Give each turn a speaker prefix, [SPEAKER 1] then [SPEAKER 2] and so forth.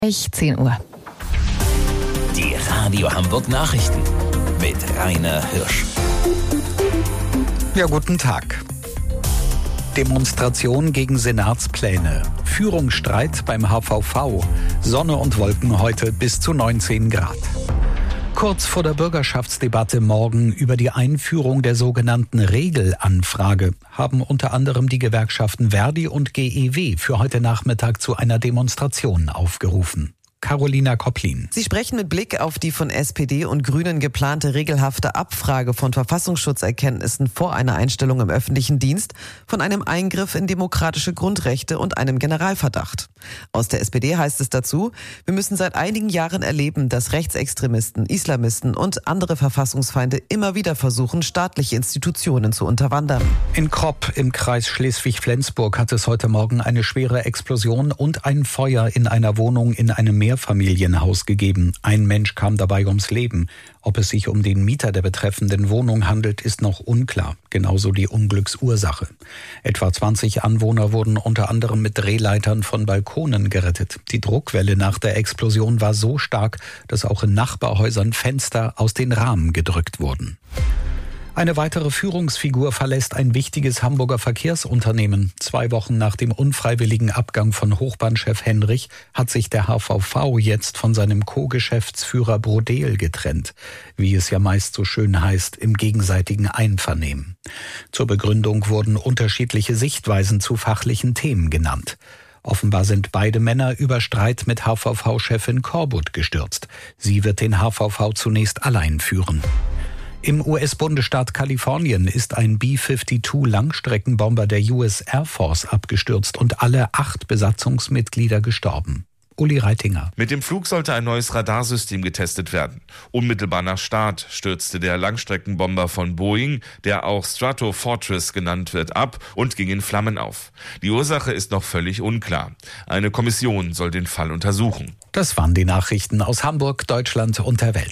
[SPEAKER 1] 10 Uhr.
[SPEAKER 2] Die Radio Hamburg Nachrichten mit Rainer Hirsch.
[SPEAKER 3] Ja, guten Tag. Demonstration gegen Senatspläne. Führungsstreit beim HVV. Sonne und Wolken heute bis zu 19 Grad. Kurz vor der Bürgerschaftsdebatte morgen über die Einführung der sogenannten Regelanfrage haben unter anderem die Gewerkschaften Verdi und GEW für heute Nachmittag zu einer Demonstration aufgerufen. Carolina Kopplin.
[SPEAKER 4] Sie sprechen mit Blick auf die von SPD und Grünen geplante regelhafte Abfrage von Verfassungsschutzerkenntnissen vor einer Einstellung im öffentlichen Dienst von einem Eingriff in demokratische Grundrechte und einem Generalverdacht. Aus der SPD heißt es dazu, wir müssen seit einigen Jahren erleben, dass Rechtsextremisten, Islamisten und andere Verfassungsfeinde immer wieder versuchen, staatliche Institutionen zu unterwandern.
[SPEAKER 3] In Kropp im Kreis Schleswig-Flensburg hat es heute Morgen eine schwere Explosion und ein Feuer in einer Wohnung in einem Mehrfamilienhaus gegeben. Ein Mensch kam dabei ums Leben. Ob es sich um den Mieter der betreffenden Wohnung handelt, ist noch unklar. Genauso die Unglücksursache. Etwa 20 Anwohner wurden unter anderem mit Drehleitern von Balkonen gerettet. Die Druckwelle nach der Explosion war so stark, dass auch in Nachbarhäusern Fenster aus den Rahmen gedrückt wurden. Eine weitere Führungsfigur verlässt ein wichtiges Hamburger Verkehrsunternehmen. 2 Wochen nach dem unfreiwilligen Abgang von Hochbahnchef Henrich hat sich der HVV jetzt von seinem Co-Geschäftsführer Brodel getrennt. Wie es ja meist so schön heißt, im gegenseitigen Einvernehmen. Zur Begründung wurden unterschiedliche Sichtweisen zu fachlichen Themen genannt. Offenbar sind beide Männer über Streit mit HVV-Chefin Corbutt gestürzt. Sie wird den HVV zunächst allein führen. Im US-Bundesstaat Kalifornien ist ein B-52 Langstreckenbomber der US Air Force abgestürzt und alle 8 Besatzungsmitglieder gestorben. Uli Reitinger.
[SPEAKER 5] Mit dem Flug sollte ein neues Radarsystem getestet werden. Unmittelbar nach Start stürzte der Langstreckenbomber von Boeing, der auch Stratofortress genannt wird, ab und ging in Flammen auf. Die Ursache ist noch völlig unklar. Eine Kommission soll den Fall untersuchen.
[SPEAKER 3] Das waren die Nachrichten aus Hamburg, Deutschland und der Welt.